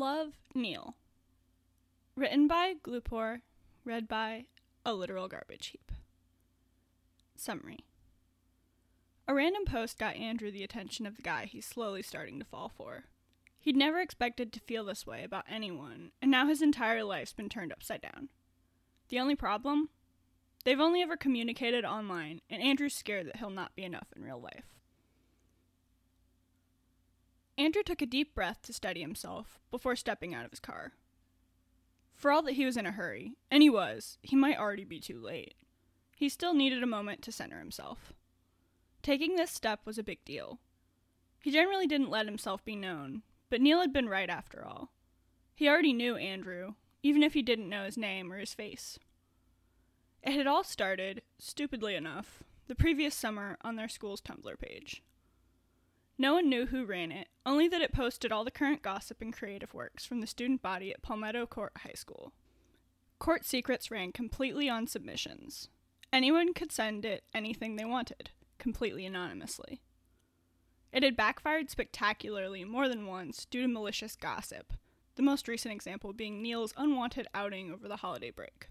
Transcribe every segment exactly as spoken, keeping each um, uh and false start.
Love, Neil. Written by Glupor, read by A Literal Garbage Heap. Summary. A random post got Andrew the attention of the guy he's slowly starting to fall for. He'd never expected to feel this way about anyone, and now his entire life's been turned upside down. The only problem? They've only ever communicated online, and Andrew's scared that he'll not be enough in real life. Andrew took a deep breath to steady himself before stepping out of his car. For all that he was in a hurry, and he was, he might already be too late. He still needed a moment to center himself. Taking this step was a big deal. He generally didn't let himself be known, but Neil had been right after all. He already knew Andrew, even if he didn't know his name or his face. It had all started, stupidly enough, the previous summer on their school's Tumblr page. No one knew who ran it, only that it posted all the current gossip and creative works from the student body at Palmetto Court High School. Court Secrets ran completely on submissions. Anyone could send it anything they wanted, completely anonymously. It had backfired spectacularly more than once due to malicious gossip, the most recent example being Neil's unwanted outing over the holiday break.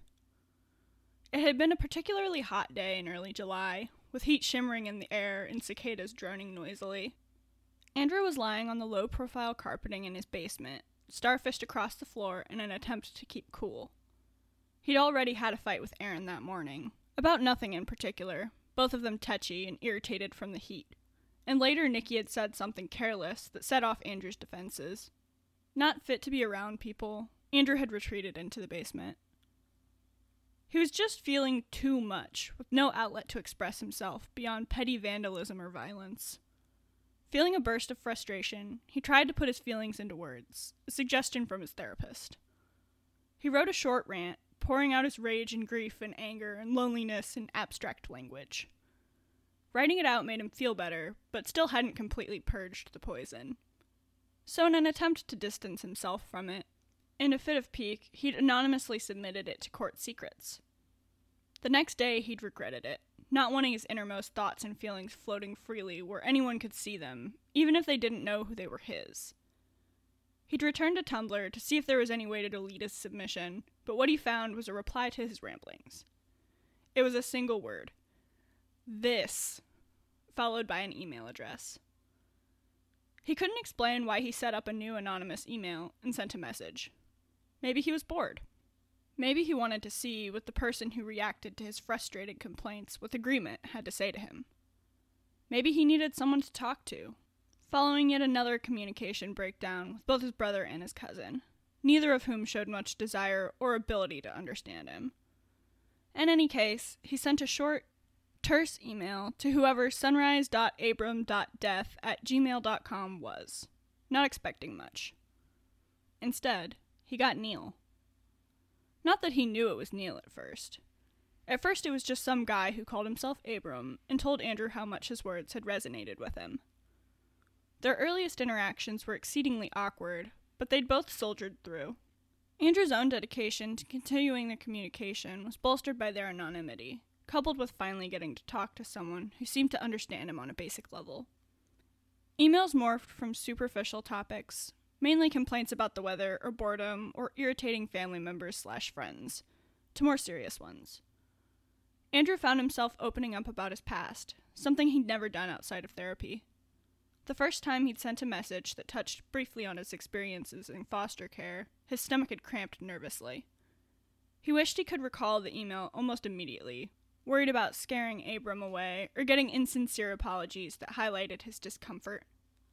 It had been a particularly hot day in early July, with heat shimmering in the air and cicadas droning noisily. Andrew was lying on the low-profile carpeting in his basement, starfished across the floor in an attempt to keep cool. He'd already had a fight with Aaron that morning, about nothing in particular, both of them tetchy and irritated from the heat, and later Nikki had said something careless that set off Andrew's defenses. Not fit to be around people, Andrew had retreated into the basement. He was just feeling too much, with no outlet to express himself beyond petty vandalism or violence. Feeling a burst of frustration, he tried to put his feelings into words, a suggestion from his therapist. He wrote a short rant, pouring out his rage and grief and anger and loneliness in abstract language. Writing it out made him feel better, but still hadn't completely purged the poison. So in an attempt to distance himself from it, in a fit of pique, he'd anonymously submitted it to Court Secrets. The next day, he'd regretted it, not wanting his innermost thoughts and feelings floating freely where anyone could see them, even if they didn't know who they were his. He'd returned to Tumblr to see if there was any way to delete his submission, but what he found was a reply to his ramblings. It was a single word. This, followed by an email address. He couldn't explain why he set up a new anonymous email and sent a message. Maybe he was bored. Maybe he wanted to see what the person who reacted to his frustrated complaints with agreement had to say to him. Maybe he needed someone to talk to. Following yet another communication breakdown with both his brother and his cousin, neither of whom showed much desire or ability to understand him. In any case, he sent a short, terse email to whoever sunrise dot abram dot death at gmail dot com was, not expecting much. Instead, he got Neil. Not that he knew it was Neil at first. At first it was just some guy who called himself Abram and told Andrew how much his words had resonated with him. Their earliest interactions were exceedingly awkward, but they'd both soldiered through. Andrew's own dedication to continuing their communication was bolstered by their anonymity, coupled with finally getting to talk to someone who seemed to understand him on a basic level. Emails morphed from superficial topics, mainly complaints about the weather or boredom or irritating family members slash friends, to more serious ones. Andrew found himself opening up about his past, something he'd never done outside of therapy. The first time he'd sent a message that touched briefly on his experiences in foster care, his stomach had cramped nervously. He wished he could recall the email almost immediately, worried about scaring Abram away or getting insincere apologies that highlighted his discomfort.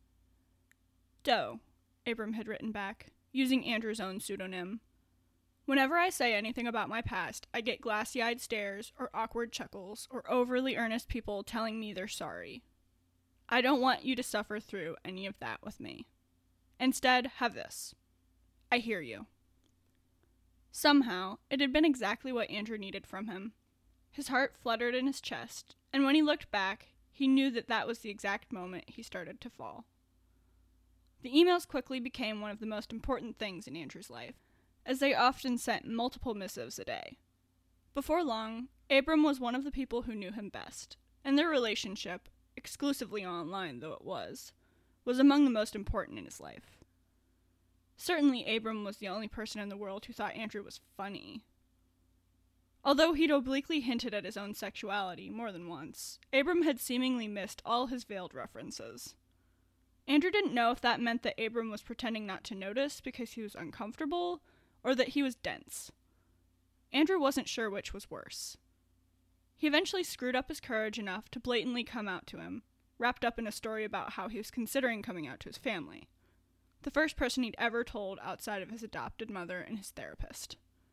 Doe, Abram had written back, using Andrew's own pseudonym. Whenever I say anything about my past, I get glassy-eyed stares or awkward chuckles or overly earnest people telling me they're sorry. I don't want you to suffer through any of that with me. Instead, have this. I hear you. Somehow, it had been exactly what Andrew needed from him. His heart fluttered in his chest, and when he looked back, he knew that that was the exact moment he started to fall. The emails quickly became one of the most important things in Andrew's life, as they often sent multiple missives a day. Before long, Abram was one of the people who knew him best, and their relationship, exclusively online though it was, was among the most important in his life. Certainly Abram was the only person in the world who thought Andrew was funny. Although he'd obliquely hinted at his own sexuality more than once, Abram had seemingly missed all his veiled references. Andrew didn't know if that meant that Abram was pretending not to notice because he was uncomfortable, or that he was dense. Andrew wasn't sure which was worse. He eventually screwed up his courage enough to blatantly come out to him, wrapped up in a story about how he was considering coming out to his family. The first person he'd ever told outside of his adopted mother and his therapist.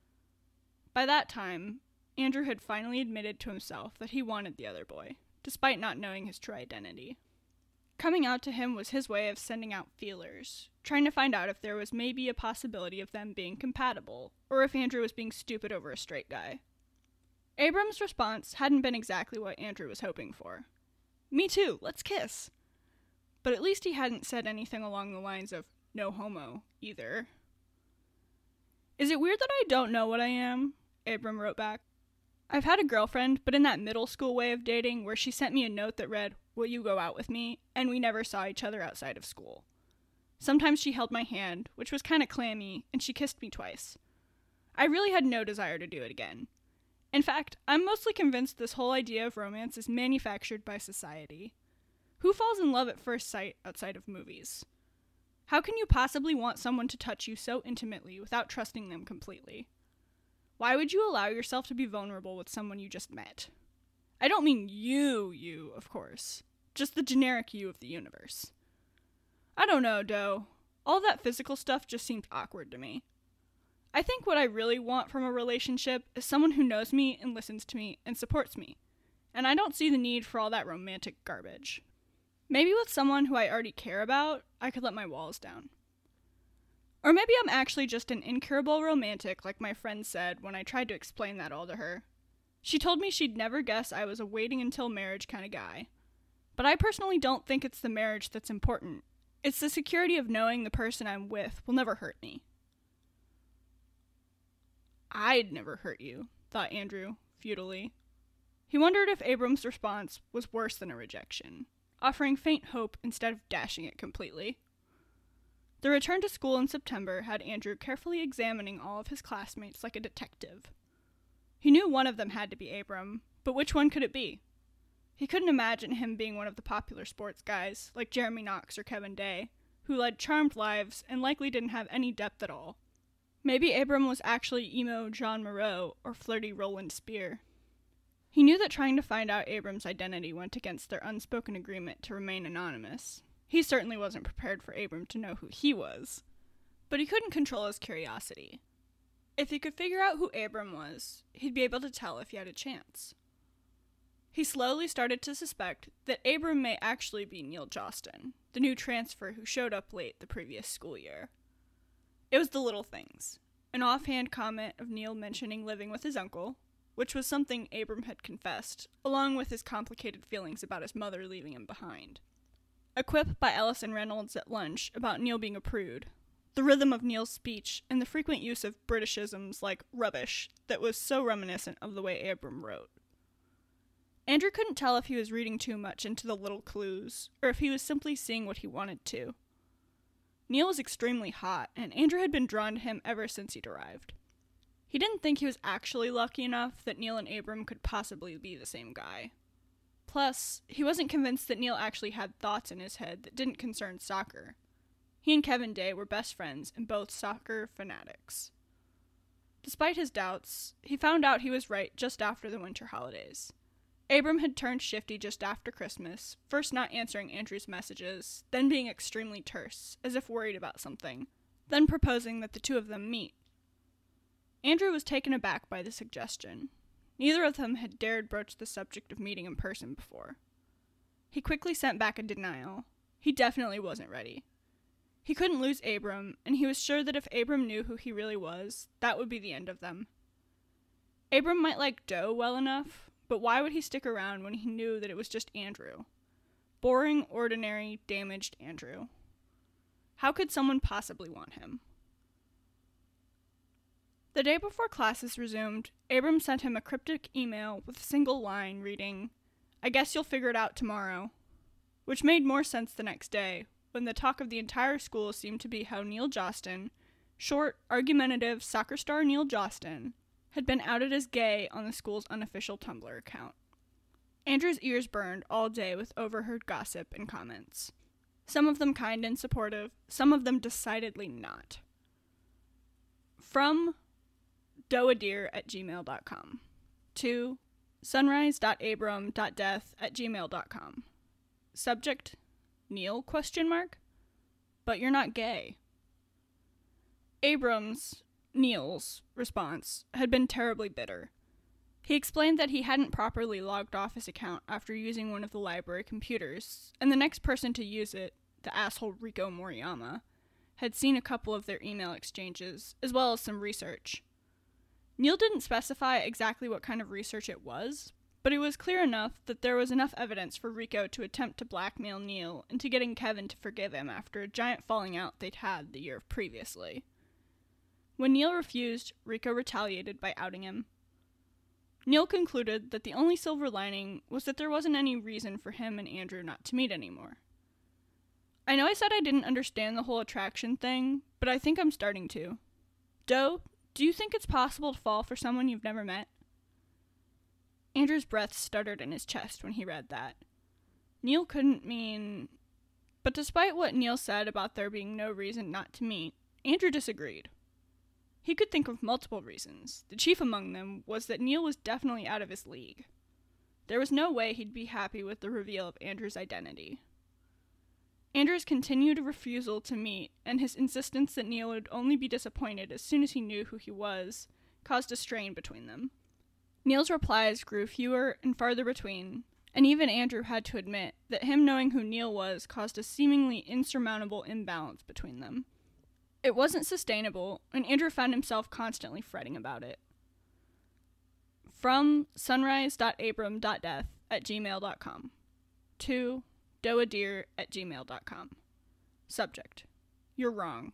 By that time, Andrew had finally admitted to himself that he wanted the other boy, despite not knowing his true identity. Coming out to him was his way of sending out feelers, trying to find out if there was maybe a possibility of them being compatible, or if Andrew was being stupid over a straight guy. Abram's response hadn't been exactly what Andrew was hoping for. Me too, let's kiss. But at least he hadn't said anything along the lines of, no homo, either. Is it weird that I don't know what I am? Abram wrote back. I've had a girlfriend, but in that middle school way of dating where she sent me a note that read, will you go out with me? And we never saw each other outside of school. Sometimes she held my hand, which was kind of clammy, and she kissed me twice. I really had no desire to do it again. In fact, I'm mostly convinced this whole idea of romance is manufactured by society. Who falls in love at first sight outside of movies? How can you possibly want someone to touch you so intimately without trusting them completely? Why would you allow yourself to be vulnerable with someone you just met? I don't mean you, you, of course. Just the generic you of the universe. I don't know, Doe. All that physical stuff just seemed awkward to me. I think what I really want from a relationship is someone who knows me and listens to me and supports me. And I don't see the need for all that romantic garbage. Maybe with someone who I already care about, I could let my walls down. Or maybe I'm actually just an incurable romantic, like my friend said when I tried to explain that all to her. She told me she'd never guess I was a waiting until marriage kind of guy. But I personally don't think it's the marriage that's important. It's the security of knowing the person I'm with will never hurt me. I'd never hurt you, thought Andrew, futilely. He wondered if Abram's response was worse than a rejection, offering faint hope instead of dashing it completely. The return to school in September had Andrew carefully examining all of his classmates like a detective. He knew one of them had to be Abram, but which one could it be? He couldn't imagine him being one of the popular sports guys, like Jeremy Knox or Kevin Day, who led charmed lives and likely didn't have any depth at all. Maybe Abram was actually emo John Moreau or flirty Roland Spear. He knew that trying to find out Abram's identity went against their unspoken agreement to remain anonymous. He certainly wasn't prepared for Abram to know who he was. But he couldn't control his curiosity. If he could figure out who Abram was, he'd be able to tell if he had a chance. He slowly started to suspect that Abram may actually be Neil Jostin, the new transfer who showed up late the previous school year. It was the little things. An offhand comment of Neil mentioning living with his uncle, which was something Abram had confessed, along with his complicated feelings about his mother leaving him behind. A quip by Ellison Reynolds at lunch about Neil being a prude. The rhythm of Neil's speech, and the frequent use of Britishisms like rubbish that was so reminiscent of the way Abram wrote. Andrew couldn't tell if he was reading too much into the little clues, or if he was simply seeing what he wanted to. Neil was extremely hot, and Andrew had been drawn to him ever since he'd arrived. He didn't think he was actually lucky enough that Neil and Abram could possibly be the same guy. Plus, he wasn't convinced that Neil actually had thoughts in his head that didn't concern soccer. He and Kevin Day were best friends and both soccer fanatics. Despite his doubts, he found out he was right just after the winter holidays. Abram had turned shifty just after Christmas, first not answering Andrew's messages, then being extremely terse, as if worried about something, then proposing that the two of them meet. Andrew was taken aback by the suggestion. Neither of them had dared broach the subject of meeting in person before. He quickly sent back a denial. He definitely wasn't ready. He couldn't lose Abram, and he was sure that if Abram knew who he really was, that would be the end of them. Abram might like Doe well enough, but why would he stick around when he knew that it was just Andrew? Boring, ordinary, damaged Andrew. How could someone possibly want him? The day before classes resumed, Abram sent him a cryptic email with a single line reading, "I guess you'll figure it out tomorrow," which made more sense the next day, when the talk of the entire school seemed to be how Neil Jostin, short, argumentative soccer star Neil Jostin, had been outed as gay on the school's unofficial Tumblr account. Andrew's ears burned all day with overheard gossip and comments. Some of them kind and supportive, some of them decidedly not. From doadeer at gmail dot com to sunrise dot abram dot death at gmail dot com. Subject, Neil, question mark? But you're not gay. Abram's, Neil's, response had been terribly bitter. He explained that he hadn't properly logged off his account after using one of the library computers, and the next person to use it, the asshole Rico Moriyama, had seen a couple of their email exchanges, as well as some research. Neil didn't specify exactly what kind of research it was, but it was clear enough that there was enough evidence for Rico to attempt to blackmail Neil into getting Kevin to forgive him after a giant falling out they'd had the year previously. When Neil refused, Rico retaliated by outing him. Neil concluded that the only silver lining was that there wasn't any reason for him and Andrew not to meet anymore. I know I said I didn't understand the whole attraction thing, but I think I'm starting to. Doe, do you think it's possible to fall for someone you've never met? Andrew's breath stuttered in his chest when he read that. Neil couldn't mean... But despite what Neil said about there being no reason not to meet, Andrew disagreed. He could think of multiple reasons. The chief among them was that Neil was definitely out of his league. There was no way he'd be happy with the reveal of Andrew's identity. Andrew's continued refusal to meet, and his insistence that Neil would only be disappointed as soon as he knew who he was, caused a strain between them. Neil's replies grew fewer and farther between, and even Andrew had to admit that him knowing who Neil was caused a seemingly insurmountable imbalance between them. It wasn't sustainable, and Andrew found himself constantly fretting about it. From sunrise dot abram dot death at gmail dot com to doadeer at gmail dot com. Subject, you're wrong.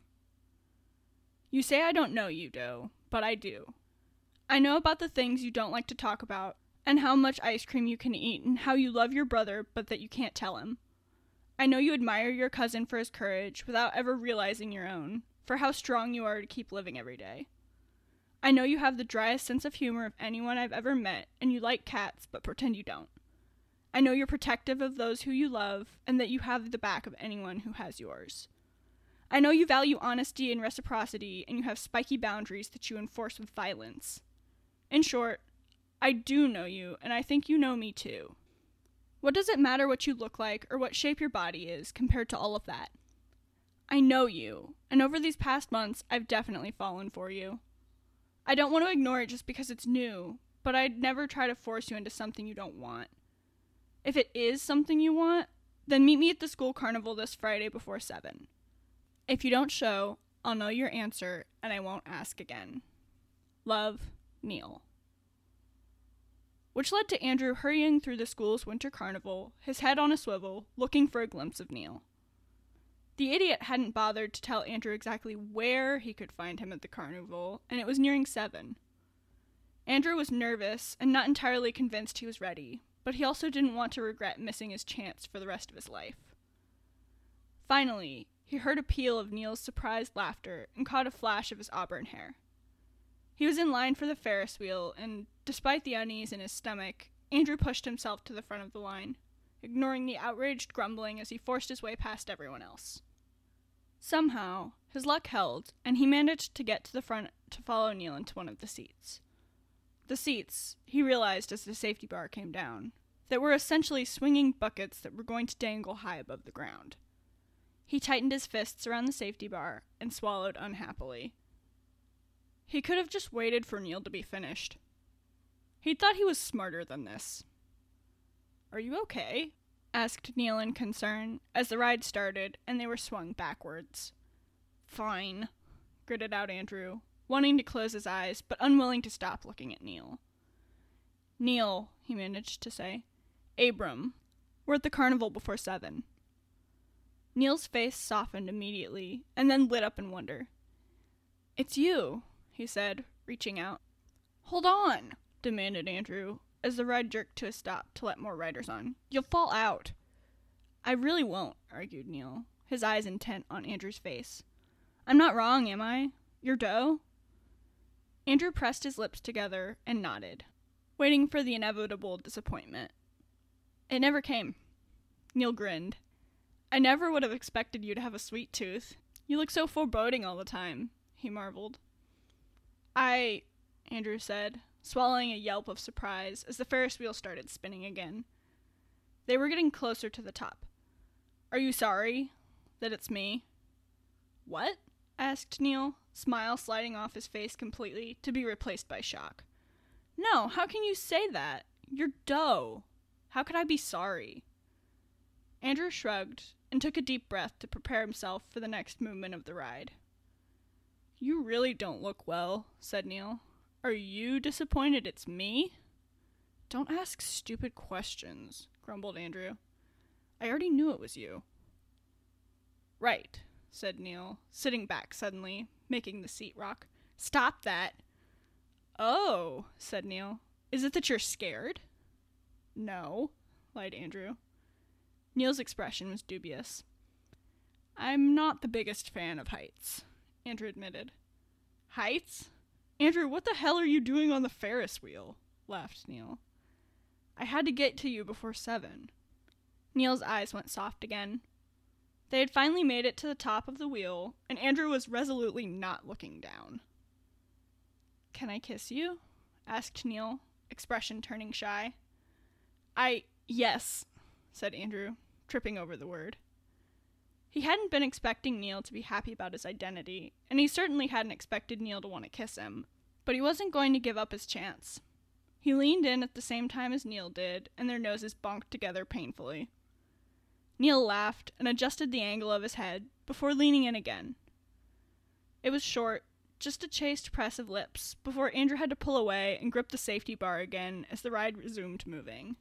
You say I don't know you, Doe, but I do. I know about the things you don't like to talk about, and how much ice cream you can eat, and how you love your brother, but that you can't tell him. I know you admire your cousin for his courage, without ever realizing your own, for how strong you are to keep living every day. I know you have the driest sense of humor of anyone I've ever met, and you like cats, but pretend you don't. I know you're protective of those who you love, and that you have the back of anyone who has yours. I know you value honesty and reciprocity, and you have spiky boundaries that you enforce with violence. In short, I do know you, and I think you know me too. What does it matter what you look like, or what shape your body is, compared to all of that? I know you, and over these past months, I've definitely fallen for you. I don't want to ignore it just because it's new, but I'd never try to force you into something you don't want. If it is something you want, then meet me at the school carnival this Friday before seven. If you don't show, I'll know your answer, and I won't ask again. Love, Neil. Which led to Andrew hurrying through the school's winter carnival, his head on a swivel, looking for a glimpse of Neil. The idiot hadn't bothered to tell Andrew exactly where he could find him at the carnival, and it was nearing seven. Andrew was nervous and not entirely convinced he was ready, but he also didn't want to regret missing his chance for the rest of his life. Finally, he heard a peal of Neil's surprised laughter and caught a flash of his auburn hair. He was in line for the Ferris wheel, and despite the unease in his stomach, Andrew pushed himself to the front of the line, ignoring the outraged grumbling as he forced his way past everyone else. Somehow, his luck held, and he managed to get to the front to follow Neil into one of the seats. The seats, he realized as the safety bar came down, that were essentially swinging buckets that were going to dangle high above the ground. He tightened his fists around the safety bar and swallowed unhappily. He could have just waited for Neil to be finished. He'd thought he was smarter than this. "Are you okay?" asked Neil in concern, as the ride started and they were swung backwards. "Fine," gritted out Andrew, wanting to close his eyes, but unwilling to stop looking at Neil. "Neil," he managed to say. "Abram. We're at the carnival before seven." Neil's face softened immediately, and then lit up in wonder. "It's you," he said, reaching out. "Hold on," demanded Andrew, as the ride jerked to a stop to let more riders on. "You'll fall out." "I really won't," argued Neil, his eyes intent on Andrew's face. I'm not wrong, am I? You're Doe? Andrew pressed his lips together and nodded, waiting for the inevitable disappointment. It never came. Neil grinned. I never would have expected you to have a sweet tooth. You look so foreboding all the time, he marveled. I, Andrew said, swallowing a yelp of surprise as the Ferris wheel started spinning again. They were getting closer to the top. Are you sorry that it's me? What? Asked Neil, smile sliding off his face completely to be replaced by shock. No, how can you say that? You're Doe. How could I be sorry? Andrew shrugged and took a deep breath to prepare himself for the next movement of the ride. You really don't look well, said Neil. Are you disappointed it's me? Don't ask stupid questions, grumbled Andrew. I already knew it was you. Right, said Neil, sitting back suddenly, making the seat rock. Stop that. Oh, said Neil. Is it that you're scared? No, lied Andrew. Neil's expression was dubious. I'm not the biggest fan of heights, Andrew admitted. Heights? Andrew, what the hell are you doing on the Ferris wheel? Laughed Neil. I had to get to you before seven. Neil's eyes went soft again. They had finally made it to the top of the wheel, and Andrew was resolutely not looking down. Can I kiss you? Asked Neil, expression turning shy. I, yes, said Andrew, tripping over the word. He hadn't been expecting Neil to be happy about his identity, and he certainly hadn't expected Neil to want to kiss him, but he wasn't going to give up his chance. He leaned in at the same time as Neil did, and their noses bonked together painfully. Neil laughed and adjusted the angle of his head before leaning in again. It was short, just a chaste press of lips, before Andrew had to pull away and grip the safety bar again as the ride resumed moving.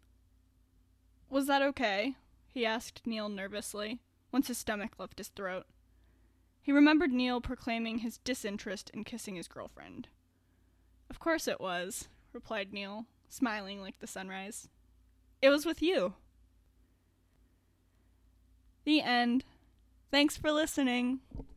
Was that okay? He asked Neil nervously, once his stomach left his throat. He remembered Neil proclaiming his disinterest in kissing his girlfriend. Of course it was, replied Neil, smiling like the sunrise. It was with you. The end. Thanks for listening.